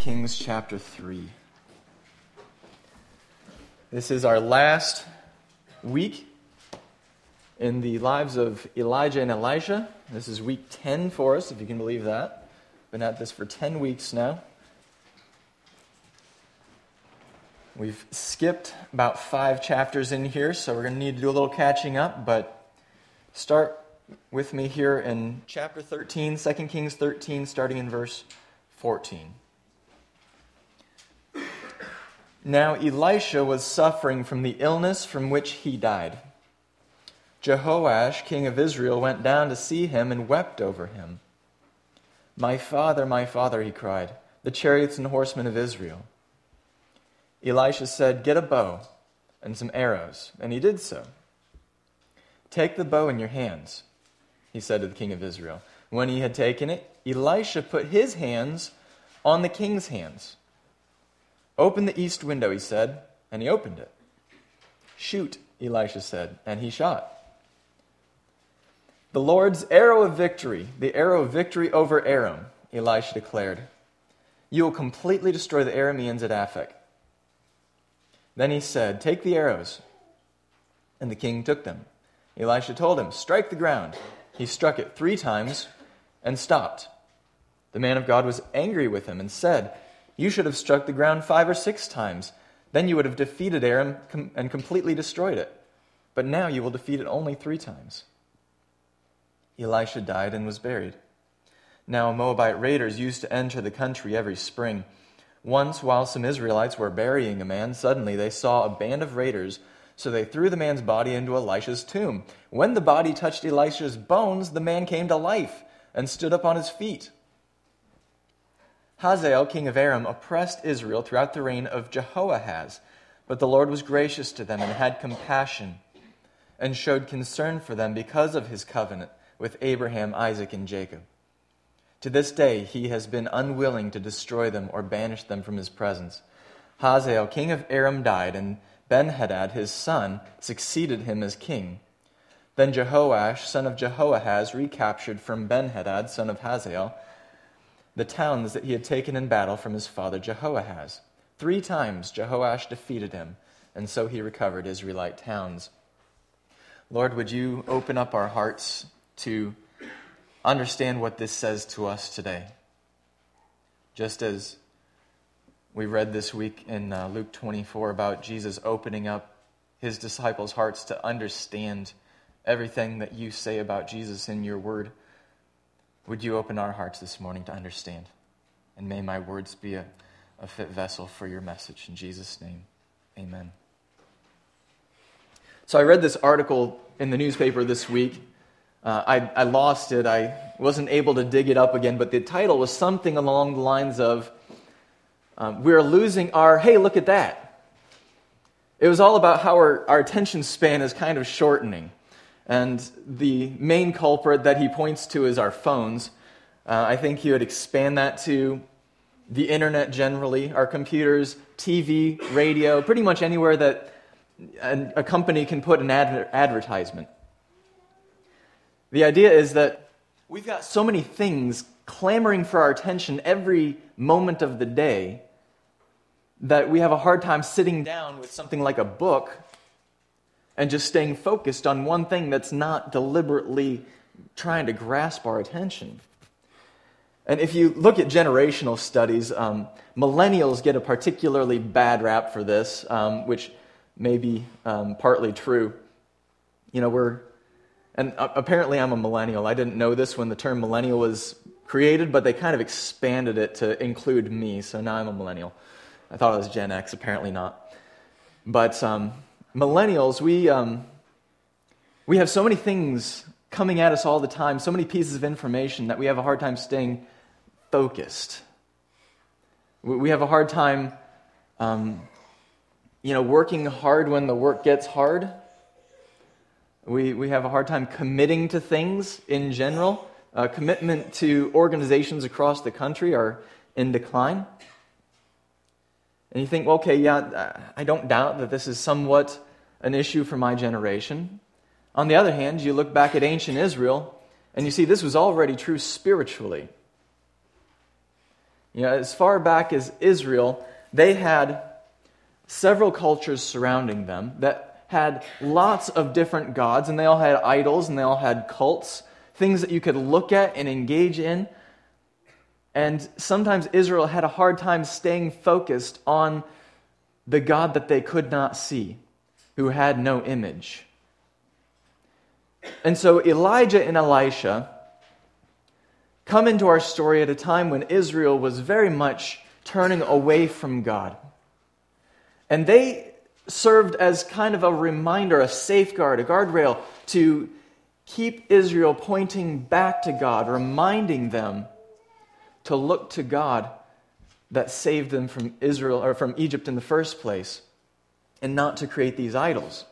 Kings chapter 3. This is our last week in the lives of Elijah and Elisha. This is week 10 for us, if you can believe that. Been at this for 10 weeks now. We've skipped about 5 chapters in here, so we're going to need to do a little catching up, but start with me here in chapter 13, 2 Kings 13, starting in verse 14. Now Elisha was suffering from the illness from which he died. Jehoash, king of Israel, went down to see him and wept over him. my father, he cried, the chariots and horsemen of Israel. Elisha said, get a bow and some arrows, and he did so. Take the bow in your hands, he said to the king of Israel. When he had taken it, Elisha put his hands on the king's hands. Open the east window, he said, and he opened it. Shoot, Elisha said, and he shot. The Lord's arrow of victory, the arrow of victory over Aram, Elisha declared. You will completely destroy the Arameans at Aphek. Then he said, take the arrows. And the king took them. Elisha told him, strike the ground. He struck it 3 times and stopped. The man of God was angry with him and said, you should have struck the ground 5 or 6 times. Then you would have defeated Aram and completely destroyed it. But now you will defeat it only 3 times. Elisha died and was buried. Now Moabite raiders used to enter the country every spring. Once, while some Israelites were burying a man, suddenly they saw a band of raiders, so they threw the man's body into Elisha's tomb. When the body touched Elisha's bones, the man came to life and stood up on his feet. Hazael, king of Aram, oppressed Israel throughout the reign of Jehoahaz, but the Lord was gracious to them and had compassion and showed concern for them because of his covenant with Abraham, Isaac, and Jacob. To this day, he has been unwilling to destroy them or banish them from his presence. Hazael, king of Aram, died, and Ben-Hadad, his son, succeeded him as king. Then Jehoash, son of Jehoahaz, recaptured from Ben-Hadad, son of Hazael, the towns that he had taken in battle from his father Jehoahaz. 3 times Jehoash defeated him, and so he recovered Israelite towns. Lord, would you open up our hearts to understand what this says to us today? Just as we read this week in Luke 24 about Jesus opening up his disciples' hearts to understand everything that you say about Jesus in your word, would you open our hearts this morning to understand? And may my words be a fit vessel for your message. In Jesus' name, amen. So I read this article in the newspaper this week. I lost it. I wasn't able to dig it up again, but the title was something along the lines of, we're losing our, hey, look at that. It was all about how our attention span is kind of shortening. And the main culprit that he points to is our phones. I think he would expand that to the internet generally, our computers, TV, radio, pretty much anywhere that a company can put an advertisement. The idea is that we've got so many things clamoring for our attention every moment of the day that we have a hard time sitting down with something like a book and just staying focused on one thing that's not deliberately trying to grasp our attention. And if you look at generational studies, millennials get a particularly bad rap for this, which may be partly true. And apparently I'm a millennial. I didn't know this when the term millennial was created, but they kind of expanded it to include me, so now I'm a millennial. I thought it was Gen X, apparently not. But millennials, we have so many things coming at us all the time, so many pieces of information that we have a hard time staying focused. We have a hard time, working hard when the work gets hard. We have a hard time committing to things in general. Commitment to organizations across the country are in decline. And you think, okay, yeah, I don't doubt that this is somewhat an issue for my generation. On the other hand, you look back at ancient Israel, and you see this was already true spiritually. As far back as Israel, they had several cultures surrounding them that had lots of different gods, and they all had idols, and they all had cults, things that you could look at and engage in. And sometimes Israel had a hard time staying focused on the God that they could not see, who had no image. And so Elijah and Elisha come into our story at a time when Israel was very much turning away from God. And they served as kind of a reminder, a safeguard, a guardrail to keep Israel pointing back to God, reminding them to look to God that saved them from Israel or from Egypt in the first place, and not to create these idols.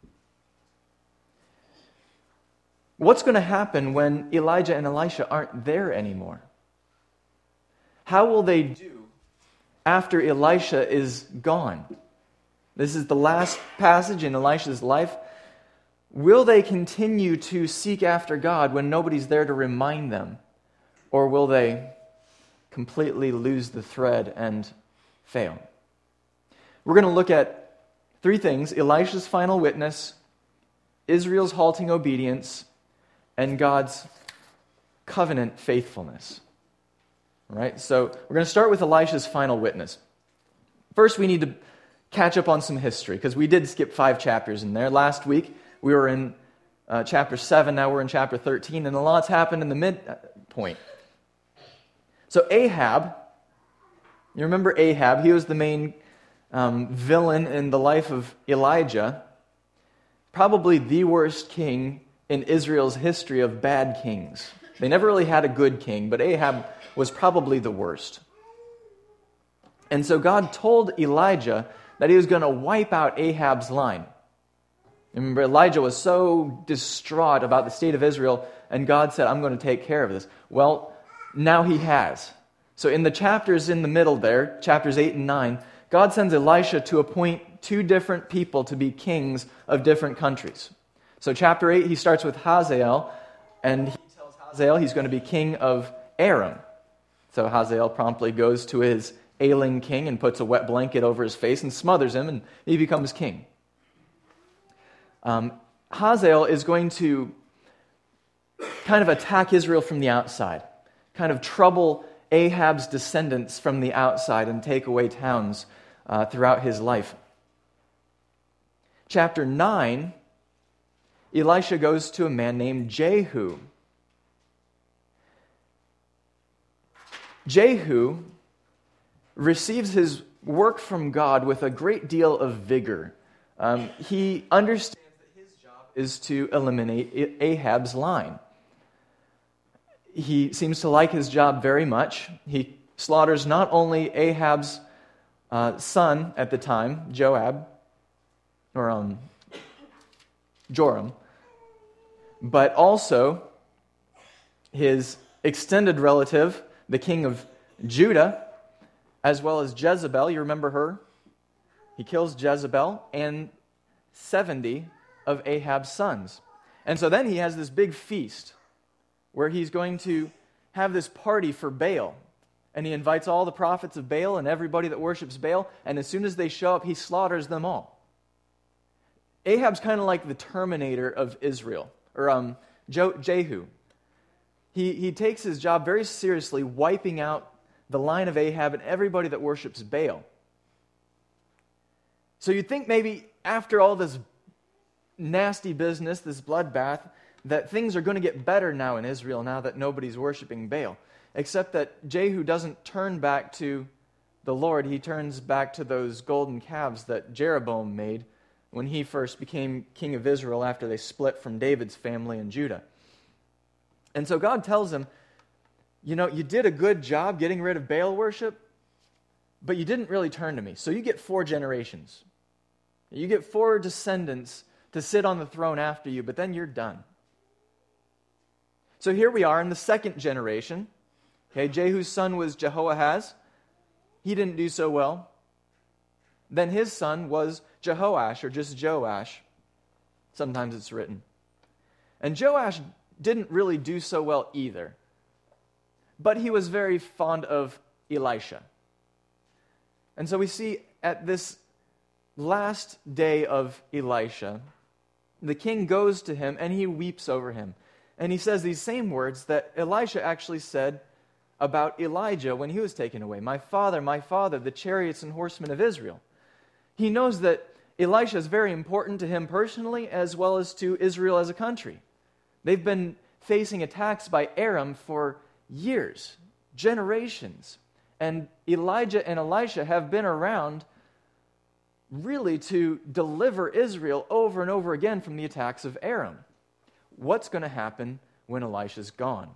What's going to happen when Elijah and Elisha aren't there anymore? How will they do after Elisha is gone? This is the last passage in Elisha's life. Will they continue to seek after God when nobody's there to remind them? Or will they completely lose the thread and fail? We're going to look at three things: Elisha's final witness, Israel's halting obedience, and God's covenant faithfulness. All right, so we're going to start with Elisha's final witness. First, we need to catch up on some history, because we did skip 5 chapters in there. Last week, we were in chapter 7, now we're in chapter 13, and a lot's happened in the midpoint. So Ahab, you remember Ahab, he was the main villain in the life of Elijah, probably the worst king in Israel's history of bad kings. They never really had a good king, but Ahab was probably the worst. And so God told Elijah that he was going to wipe out Ahab's line. Remember, Elijah was so distraught about the state of Israel, and God said, I'm going to take care of this. Well, now he has. So in the chapters in the middle there, chapters 8 and 9, God sends Elisha to appoint 2 different people to be kings of different countries. So chapter 8, he starts with Hazael, and he tells Hazael he's going to be king of Aram. So Hazael promptly goes to his ailing king and puts a wet blanket over his face and smothers him, and he becomes king. Hazael is going to kind of attack Israel from the outside, kind of trouble Ahab's descendants from the outside and take away towns throughout his life. Chapter 9, Elisha goes to a man named Jehu. Jehu receives his work from God with a great deal of vigor. He understands that his job is to eliminate Ahab's line. He seems to like his job very much. He slaughters not only Ahab's son at the time, Joram, but also his extended relative, the king of Judah, as well as Jezebel. You remember her? He kills Jezebel and 70 of Ahab's sons. And so then he has this big feast where he's going to have this party for Baal. And he invites all the prophets of Baal and everybody that worships Baal, and as soon as they show up, he slaughters them all. Ahab's kind of like the Terminator of Israel, or Jehu. He takes his job very seriously, wiping out the line of Ahab and everybody that worships Baal. So you'd think maybe after all this nasty business, this bloodbath, that things are going to get better now in Israel now that nobody's worshiping Baal. Except that Jehu doesn't turn back to the Lord. He turns back to those golden calves that Jeroboam made when he first became king of Israel after they split from David's family in Judah. And so God tells him, you did a good job getting rid of Baal worship, but you didn't really turn to me. So you get 4 generations. You get 4 descendants to sit on the throne after you, but then you're done. So here we are in the 2nd generation. Okay, Jehu's son was Jehoahaz. He didn't do so well. Then his son was Jehoash, or just Joash. Sometimes it's written. And Joash didn't really do so well either. But he was very fond of Elisha. And so we see at this last day of Elisha, the king goes to him and he weeps over him. And he says these same words that Elisha actually said about Elijah when he was taken away. My father, the chariots and horsemen of Israel. He knows that Elisha is very important to him personally as well as to Israel as a country. They've been facing attacks by Aram for years, generations. And Elijah and Elisha have been around really to deliver Israel over and over again from the attacks of Aram. What's going to happen when Elisha's gone?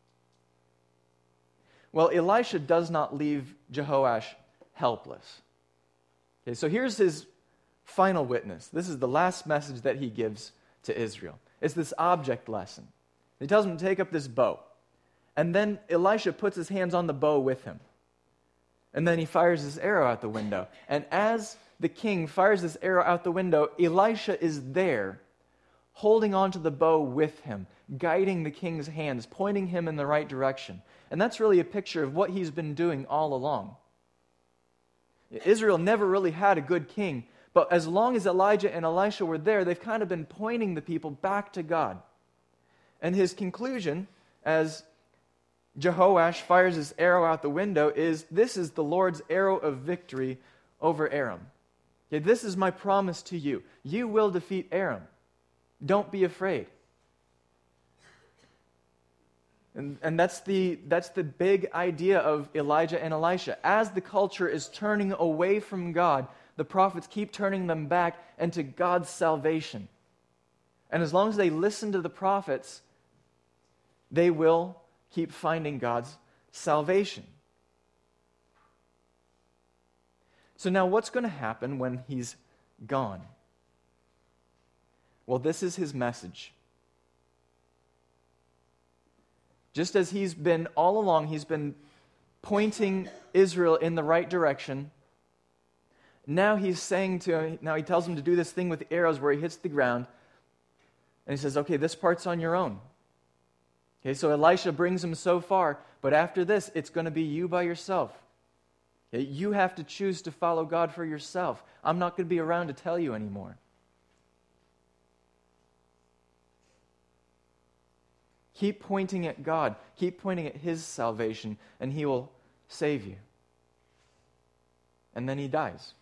Well, Elisha does not leave Jehoash helpless. Okay, so here's his final witness. This is the last message that he gives to Israel. It's this object lesson. He tells him to take up this bow. And then Elisha puts his hands on the bow with him. And then he fires his arrow out the window. And as the king fires this arrow out the window, Elisha is there, holding onto the bow with him, guiding the king's hands, pointing him in the right direction. And that's really a picture of what he's been doing all along. Israel never really had a good king, but as long as Elijah and Elisha were there, they've kind of been pointing the people back to God. And his conclusion, as Jehoash fires his arrow out the window, is, this is the Lord's arrow of victory over Aram. Okay, this is my promise to you. You will defeat Aram. Don't be afraid. And that's the big idea of Elijah and Elisha. As the culture is turning away from God, the prophets keep turning them back into God's salvation. And as long as they listen to the prophets, they will keep finding God's salvation. So now what's going to happen when he's gone? Well, this is his message. Just as he's been all along, he's been pointing Israel in the right direction. Now he tells him to do this thing with the arrows where he hits the ground. And he says, okay, this part's on your own. Okay, so Elisha brings him so far, but after this, it's going to be you by yourself. Okay, you have to choose to follow God for yourself. I'm not going to be around to tell you anymore. Keep pointing at God. Keep pointing at His salvation, and He will save you. And then he dies.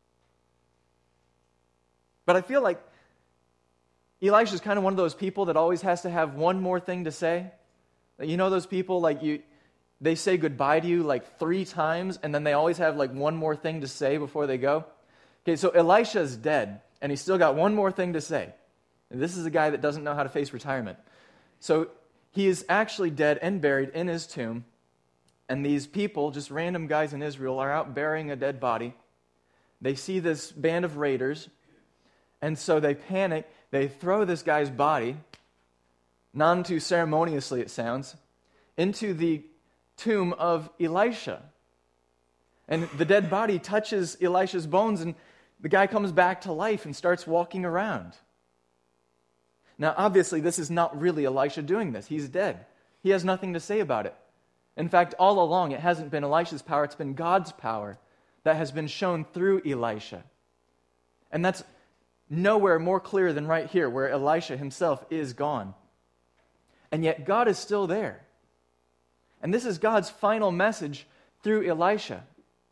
But I feel like Elisha's kind of one of those people that always has to have one more thing to say. You know those people, they say goodbye to you 3 times, and then they always have one more thing to say before they go. Okay, so Elisha's dead, and he's still got one more thing to say. And this is a guy that doesn't know how to face retirement. So he is actually dead and buried in his tomb, and these people, just random guys in Israel, are out burying a dead body. They see this band of raiders, and so they panic. They throw this guy's body, none too ceremoniously it sounds, into the tomb of Elisha. And the dead body touches Elisha's bones, and the guy comes back to life and starts walking around. Now, obviously, this is not really Elisha doing this. He's dead. He has nothing to say about it. In fact, all along, it hasn't been Elisha's power, it's been God's power that has been shown through Elisha. And that's nowhere more clear than right here, where Elisha himself is gone. And yet, God is still there. And this is God's final message through Elisha.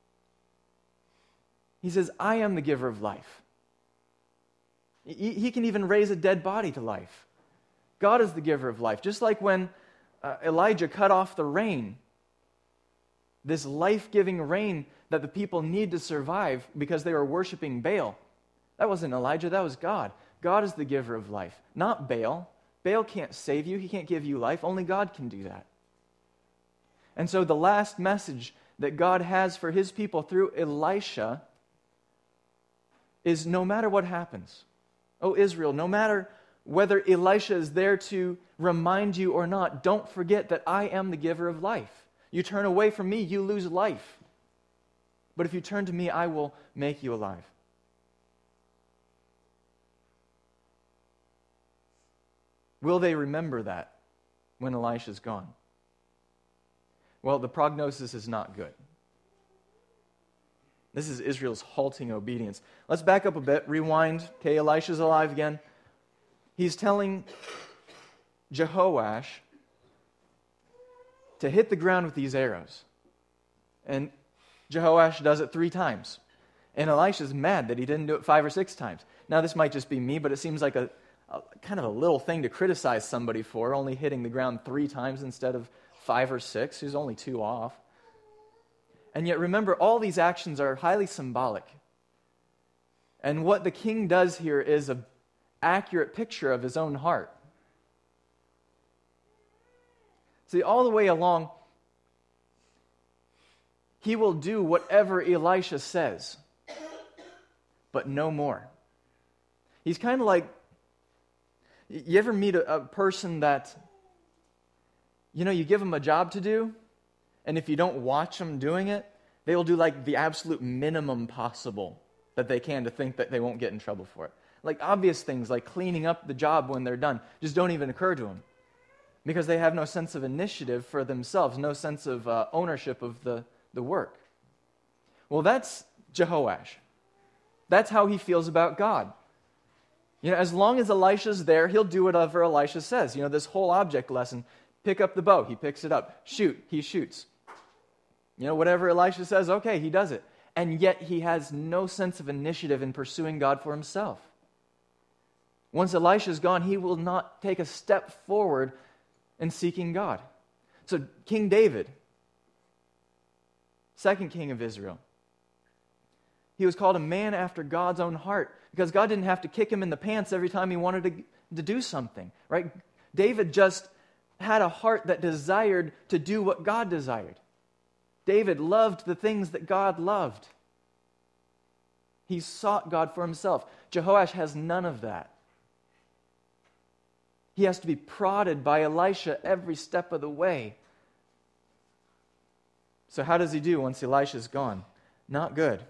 He says, I am the giver of life. He can even raise a dead body to life. God is the giver of life. Just like when Elijah cut off the rain, this life-giving rain that the people need to survive because they were worshiping Baal. That wasn't Elijah, that was God. God is the giver of life, not Baal. Baal can't save you, he can't give you life. Only God can do that. And so the last message that God has for His people through Elisha is no matter what happens, O Israel, no matter whether Elisha is there to remind you or not, don't forget that I am the giver of life. You turn away from me, you lose life. But if you turn to me, I will make you alive. Will they remember that when Elisha's gone? Well, the prognosis is not good. This is Israel's halting obedience. Let's back up a bit, rewind. Okay, Elisha's alive again. He's telling Jehoash to hit the ground with these arrows. And Jehoash does it 3 times. And Elisha's mad that he didn't do it 5 or 6 times. Now, this might just be me, but it seems like a kind of a little thing to criticize somebody for, only hitting the ground 3 times instead of 5 or 6. He's only 2 off. And yet, remember, all these actions are highly symbolic. And what the king does here is an accurate picture of his own heart. See, all the way along, he will do whatever Elisha says, but no more. He's kind of like, you ever meet a person that, you give them a job to do, and if you don't watch them doing it, they will do like the absolute minimum possible that they can to think that they won't get in trouble for it. Like obvious things like cleaning up the job when they're done just don't even occur to them because they have no sense of initiative for themselves, no sense of ownership of the work. Well, that's Jehoash. That's how he feels about God. As long as Elisha's there, he'll do whatever Elisha says. This whole object lesson, pick up the bow, he picks it up. Shoot, he shoots. Whatever Elisha says, okay, he does it. And yet he has no sense of initiative in pursuing God for himself. Once Elisha's gone, he will not take a step forward in seeking God. So King David, second king of Israel, he was called a man after God's own heart because God didn't have to kick him in the pants every time he wanted to do something, right? David just had a heart that desired to do what God desired. David loved the things that God loved. He sought God for himself. Jehoash has none of that. He has to be prodded by Elisha every step of the way. So how does he do once Elisha's gone? Not good.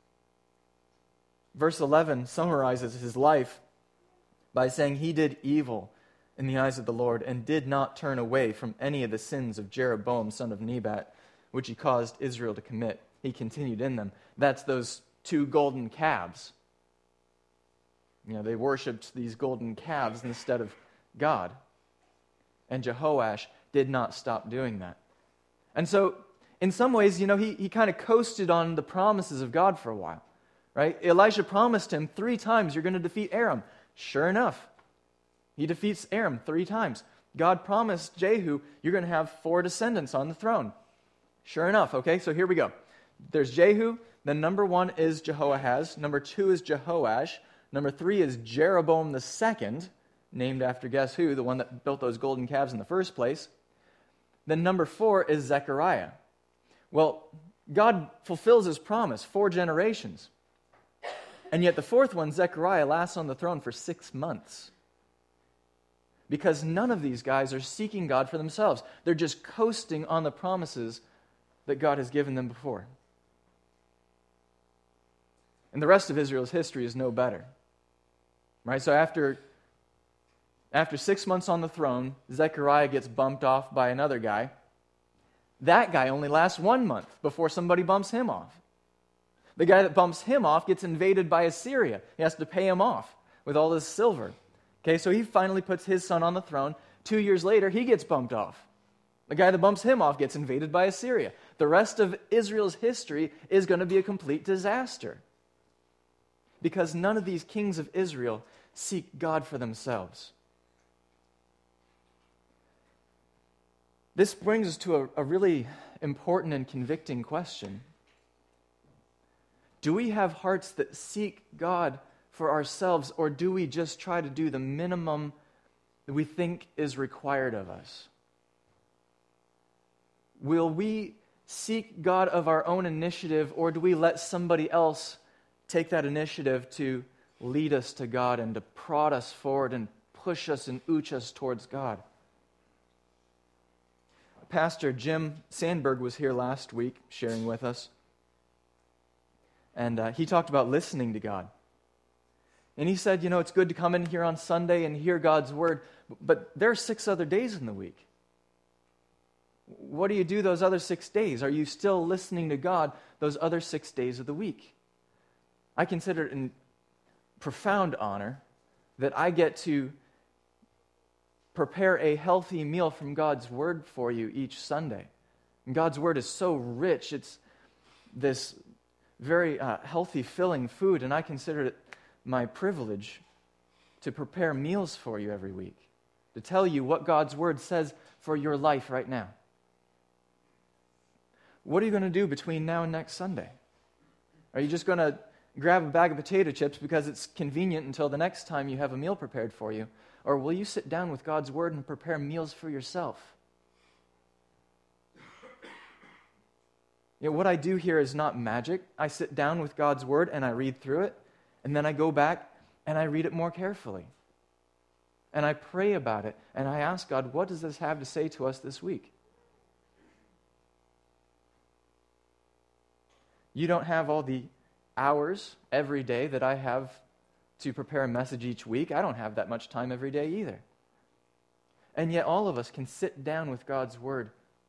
Verse 11 summarizes his life by saying he did evil in the eyes of the Lord and did not turn away from any of the sins of Jeroboam, son of Nebat, which he caused Israel to commit. He continued in them. That's those 2 golden calves. They worshipped these golden calves instead of God. And Jehoash did not stop doing that. And so, in some ways, he kind of coasted on the promises of God for a while. Right? Elisha promised him 3 times, you're going to defeat Aram. Sure enough, he defeats Aram 3 times. God promised Jehu, you're going to have 4 descendants on the throne. Sure enough, okay, so here we go. There's Jehu, then number 1 is Jehoahaz, number 2 is Jehoash, number 3 is Jeroboam II, named after guess who, the one that built those golden calves in the first place. Then number 4 is Zechariah. Well, God fulfills his promise, 4 generations. And yet the 4th one, Zechariah, lasts on the throne for 6 months. Because none of these guys are seeking God for themselves. They're just coasting on the promises that God has given them before. And the rest of Israel's history is no better. Right? So after 6 months on the throne, Zechariah gets bumped off by another guy. That guy only lasts 1 month before somebody bumps him off. The guy that bumps him off gets invaded by Assyria. He has to pay him off with all this silver. Okay, so he finally puts his son on the throne. 2 years later, he gets bumped off. The guy that bumps him off gets invaded by Assyria. The rest of Israel's history is going to be a complete disaster. Because none of these kings of Israel seek God for themselves. This brings us to a really important and convicting question. Do we have hearts that seek God for ourselves, or do we just try to do the minimum that we think is required of us? Will we seek God of our own initiative, or do we let somebody else take that initiative to lead us to God and to prod us forward and push us and ooch us towards God? Pastor Jim Sandberg was here last week sharing with us. And he talked about listening to God. And he said, it's good to come in here on Sunday and hear God's word, but there are 6 other days in the week. What do you do those other 6 days? Are you still listening to God those other 6 days of the week? I consider it a profound honor that I get to prepare a healthy meal from God's Word for you each Sunday. And God's Word is so rich. It's this very healthy, filling food, and I consider it my privilege to prepare meals for you every week, to tell you what God's Word says for your life right now. What are you going to do between now and next Sunday? Are you just going to grab a bag of potato chips because it's convenient until the next time you have a meal prepared for you? Or will you sit down with God's Word and prepare meals for yourself? What I do here is not magic. I sit down with God's Word and I read through it, and then I go back and I read it more carefully. And I pray about it, and I ask God, what does this have to say to us this week? You don't have all the hours every day that I have to prepare a message each week. I don't have that much time every day either. And yet all of us can sit down with God's Word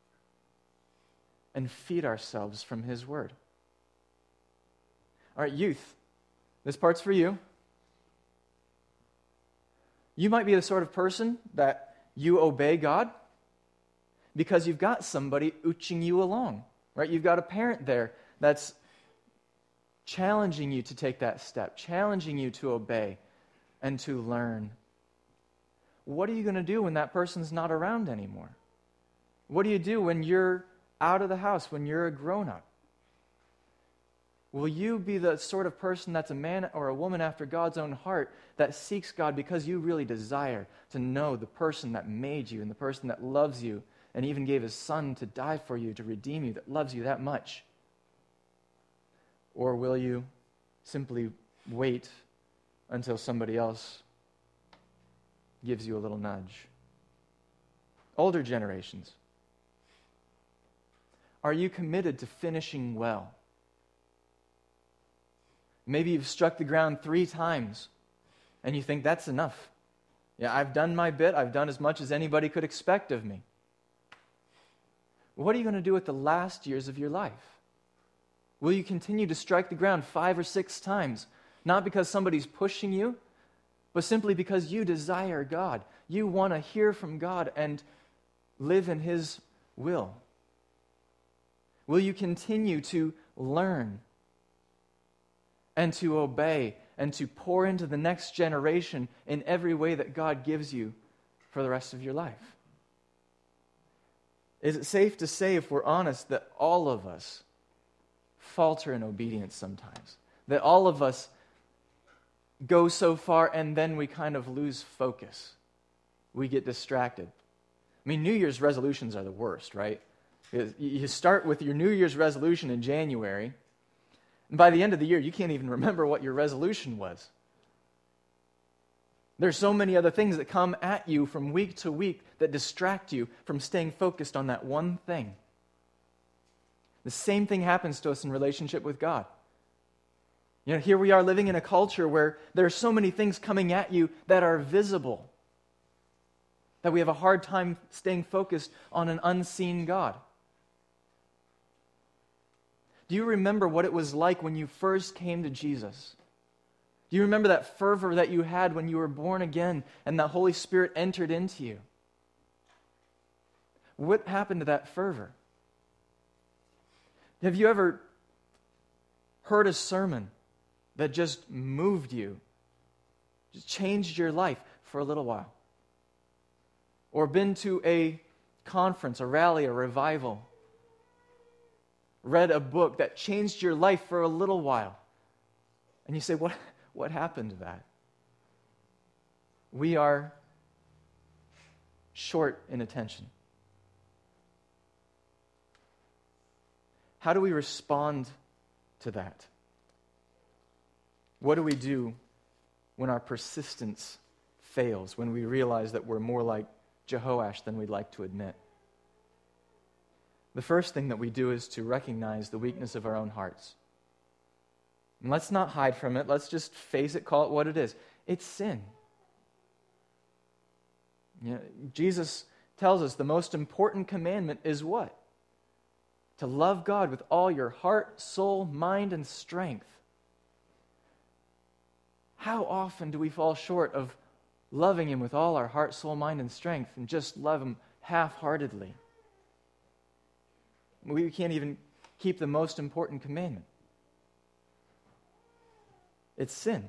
and feed ourselves from His Word. All right, youth, this part's for you. You might be the sort of person that you obey God because you've got somebody ooching you along, right? You've got a parent there that's challenging you to take that step, challenging you to obey and to learn. What are you going to do when that person's not around anymore? What do you do when you're out of the house, when you're a grown-up? Will you be the sort of person that's a man or a woman after God's own heart that seeks God because you really desire to know the person that made you and the person that loves you and even gave His Son to die for you, to redeem you, that loves you that much? Or will you simply wait until somebody else gives you a little nudge? Older generations, are you committed to finishing well? Maybe you've struck the ground 3 times and you think that's enough. Yeah, I've done my bit. I've done as much as anybody could expect of me. What are you going to do with the last years of your life? Will you continue to strike the ground 5 or 6 times? Not because somebody's pushing you, but simply because you desire God. You want to hear from God and live in His will. Will you continue to learn and to obey and to pour into the next generation in every way that God gives you for the rest of your life? Is it safe to say, if we're honest, that all of us falter in obedience sometimes? That all of us go so far and then we kind of lose focus. We get distracted. I mean, New Year's resolutions are the worst, right? You start with your New Year's resolution in January, and by the end of the year, you can't even remember what your resolution was. There's so many other things that come at you from week to week that distract you from staying focused on that one thing. The same thing happens to us in relationship with God. You know, here we are living in a culture where there are so many things coming at you that are visible, that we have a hard time staying focused on an unseen God. Do you remember what it was like when you first came to Jesus? Do you remember that fervor that you had when you were born again and the Holy Spirit entered into you? What happened to that fervor? Have you ever heard a sermon that just moved you, just changed your life for a little while? Or been to a conference, a rally, a revival, read a book that changed your life for a little while, and you say, what happened to that? We are short in attention. How do we respond to that? What do we do when our persistence fails, when we realize that we're more like Jehoash than we'd like to admit? The first thing that we do is to recognize the weakness of our own hearts. And let's not hide from it. Let's just face it, call it what it is. It's sin. You know, Jesus tells us the most important commandment is what? To love God with all your heart, soul, mind, and strength. How often do we fall short of loving Him with all our heart, soul, mind, and strength and just love Him half-heartedly? We can't even keep the most important commandment. It's sin.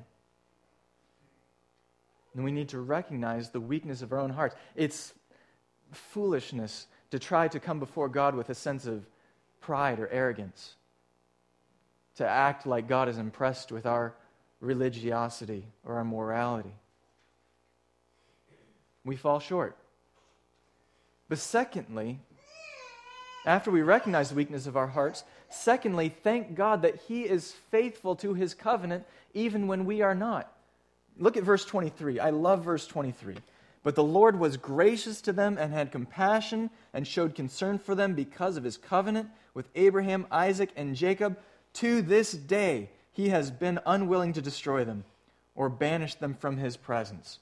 And we need to recognize the weakness of our own hearts. It's foolishness to try to come before God with a sense of pride or arrogance, to act like God is impressed with our religiosity or our morality. We fall short. But secondly, after we recognize the weakness of our hearts, secondly, thank God that He is faithful to His covenant even when we are not. Look at verse 23. I love verse 23. But the Lord was gracious to them and had compassion and showed concern for them because of His covenant with Abraham, Isaac, and Jacob. To this day, He has been unwilling to destroy them or banish them from His presence.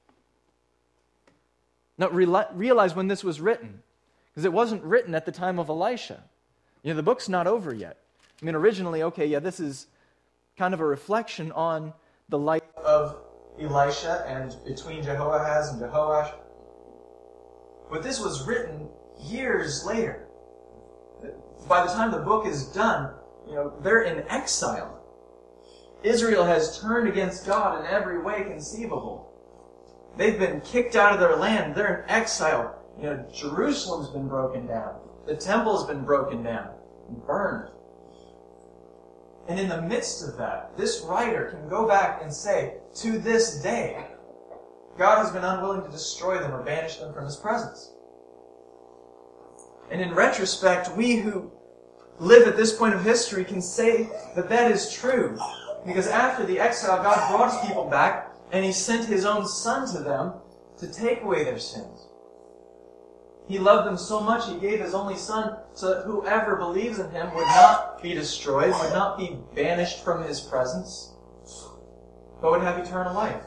Now, realize when this was written, because it wasn't written at the time of Elisha. The book's not over yet. Originally, this is kind of a reflection on the life of Elisha and between Jehoahaz and Jehoash. But this was written years later. By the time the book is done, they're in exile. Israel has turned against God in every way conceivable. They've been kicked out of their land. They're in exile. Jerusalem's been broken down. The temple's been broken down and burned. And in the midst of that, this writer can go back and say, to this day, God has been unwilling to destroy them or banish them from His presence. And in retrospect, we who live at this point of history can say that that is true. Because after the exile, God brought His people back, and He sent His own Son to them to take away their sins. He loved them so much, He gave His only Son so that whoever believes in Him would not be destroyed, would not be banished from His presence, but would have eternal life.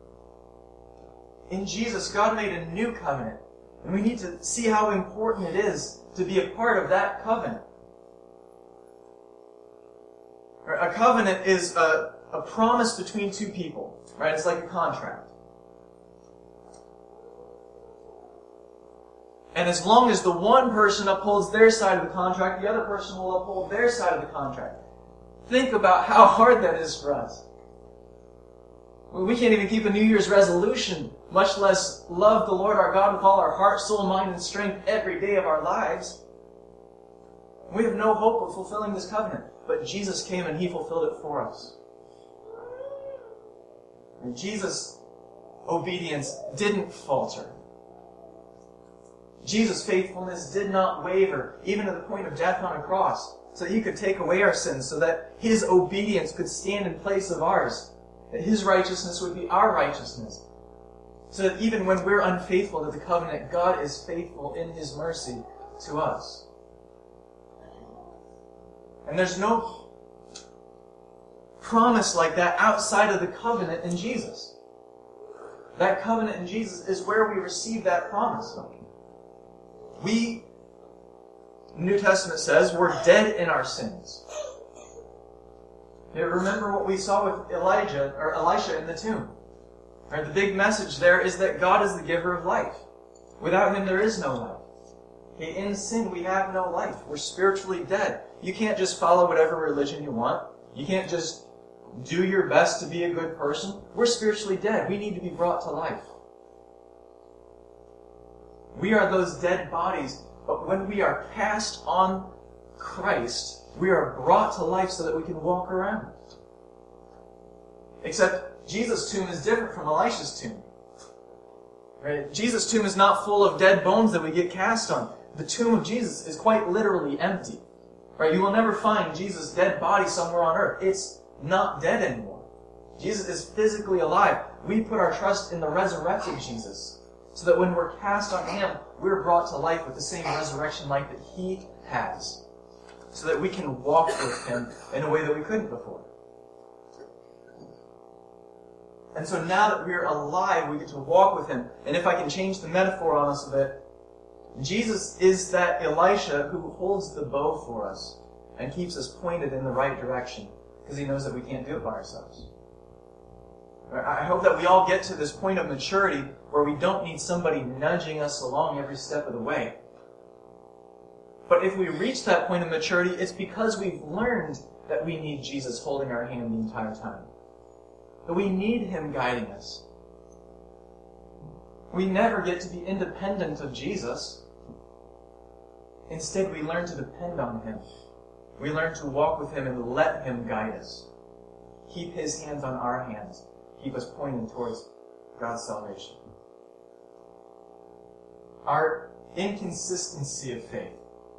In Jesus, God made a new covenant, and we need to see how important it is to be a part of that covenant. A covenant is a promise between two people, right? It's like a contract. And as long as the one person upholds their side of the contract, the other person will uphold their side of the contract. Think about how hard that is for us. We can't even keep a New Year's resolution, much less love the Lord our God with all our heart, soul, mind, and strength every day of our lives. We have no hope of fulfilling this covenant, but Jesus came and He fulfilled it for us. And Jesus' obedience didn't falter. Jesus' faithfulness did not waver, even to the point of death on a cross, so that He could take away our sins, so that His obedience could stand in place of ours, that His righteousness would be our righteousness, so that even when we're unfaithful to the covenant, God is faithful in His mercy to us. And there's no promise like that outside of the covenant in Jesus. That covenant in Jesus is where we receive that promise. We, the New Testament says, we're dead in our sins. Remember what we saw with Elisha in the tomb. Right? The big message there is that God is the giver of life. Without Him, there is no life. In sin, we have no life. We're spiritually dead. You can't just follow whatever religion you want. You can't just do your best to be a good person. We're spiritually dead. We need to be brought to life. We are those dead bodies, but when we are cast on Christ, we are brought to life so that we can walk around. Except Jesus' tomb is different from Elisha's tomb. Right? Jesus' tomb is not full of dead bones that we get cast on. The tomb of Jesus is quite literally empty. Right? You will never find Jesus' dead body somewhere on earth. It's not dead anymore. Jesus is physically alive. We put our trust in the resurrected Jesus, so that when we're cast on Him, we're brought to life with the same resurrection life that He has, so that we can walk with Him in a way that we couldn't before. And so now that we're alive, we get to walk with Him. And if I can change the metaphor on us a bit, Jesus is that Elisha who holds the bow for us and keeps us pointed in the right direction because he knows that we can't do it by ourselves. I hope that we all get to this point of maturity where we don't need somebody nudging us along every step of the way. But if we reach that point of maturity, it's because we've learned that we need Jesus holding our hand the entire time. That we need Him guiding us. We never get to be independent of Jesus. Instead, we learn to depend on Him. We learn to walk with Him and let Him guide us. Keep His hands on our hands. Keep us pointing towards God's salvation. Our inconsistency of faith,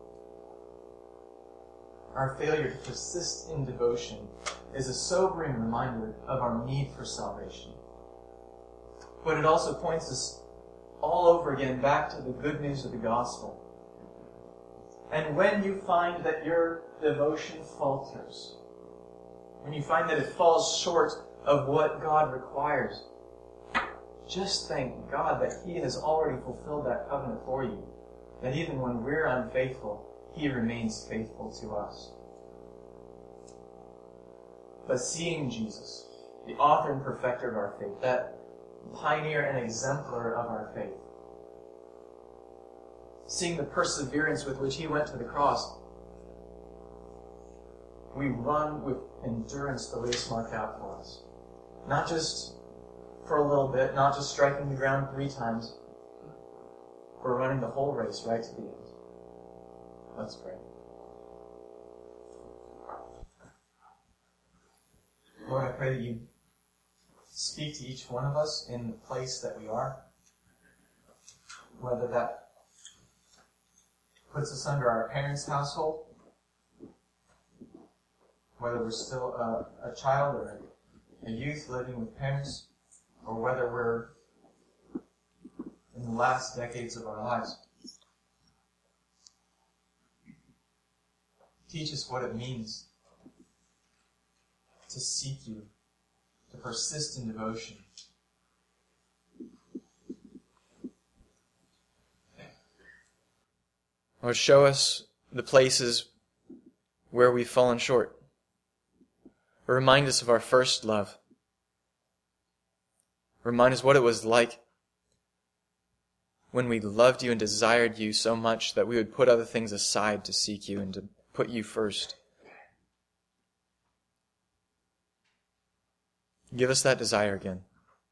our failure to persist in devotion, is a sobering reminder of our need for salvation. But it also points us all over again back to the good news of the gospel. And when you find that your devotion falters, when you find that it falls short of what God requires, just thank God that He has already fulfilled that covenant for you. That even when we're unfaithful, He remains faithful to us. But seeing Jesus, the author and perfecter of our faith, that pioneer and exemplar of our faith, seeing the perseverance with which He went to the cross, we run with endurance the race marked out for us. Not just for a little bit, not just striking the ground 3 times. We're running the whole race right to the end. Let's pray. Lord, I pray that You speak to each one of us in the place that we are. Whether that puts us under our parents' household, whether we're still a child or a youth living with parents, or whether we're in the last decades of our lives. Teach us what it means to seek You, to persist in devotion. Lord, show us the places where we've fallen short. Or remind us of our first love. Remind us what it was like when we loved You and desired You so much that we would put other things aside to seek You and to put You first. Give us that desire again.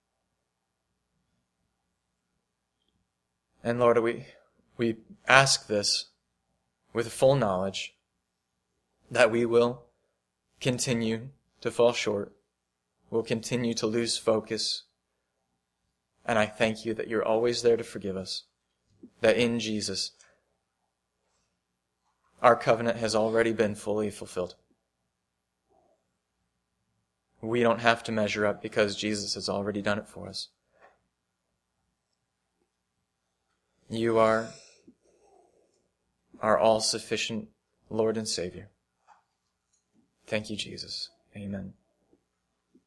And Lord, we ask this with full knowledge that we will continue to fall short. We'll continue to lose focus. And I thank You that You're always there to forgive us. That in Jesus, our covenant has already been fully fulfilled. We don't have to measure up because Jesus has already done it for us. You are our all-sufficient Lord and Savior. Thank You, Jesus. Amen.